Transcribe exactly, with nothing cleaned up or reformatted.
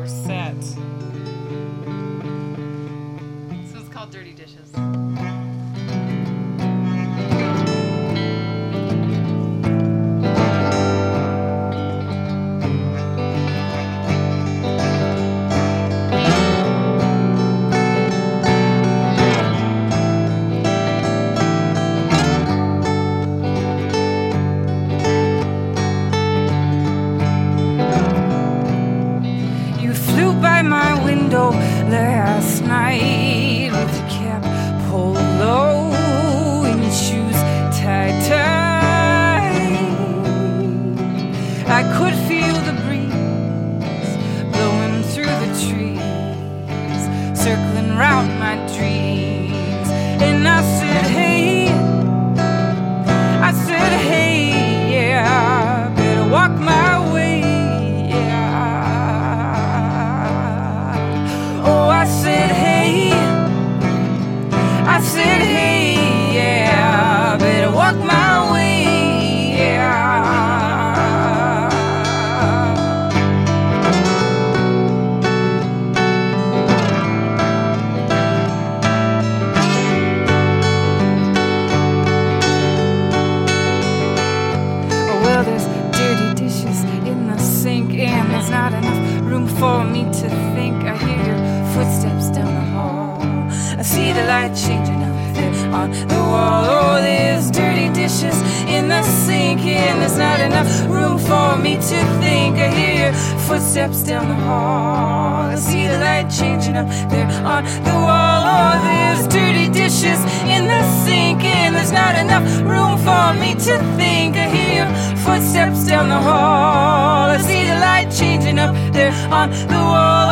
set. This one's called Dirty Dishes. My window last night with your cap pulled low and your shoes tied tight. I could feel the breeze blowing through the trees, circling round my dreams. And I said, hey, I said, hey, yeah, better walk my way. I said, hey, I said, hey, yeah, better walk my way, yeah. Oh, well, there's dirty dishes in the sink, and there's not enough room for me to think. I hear your footsteps down the hall. I see the light changing up there on the wall. Oh, there's dirty dishes in the sink, and there's not enough room for me to think. I hear your footsteps down the hall. I see the light changing up there on the wall. Oh, there's dirty dishes in the sink, and there's not enough room for me to think. I hear your footsteps down the hall. I see the light changing up there on the wall.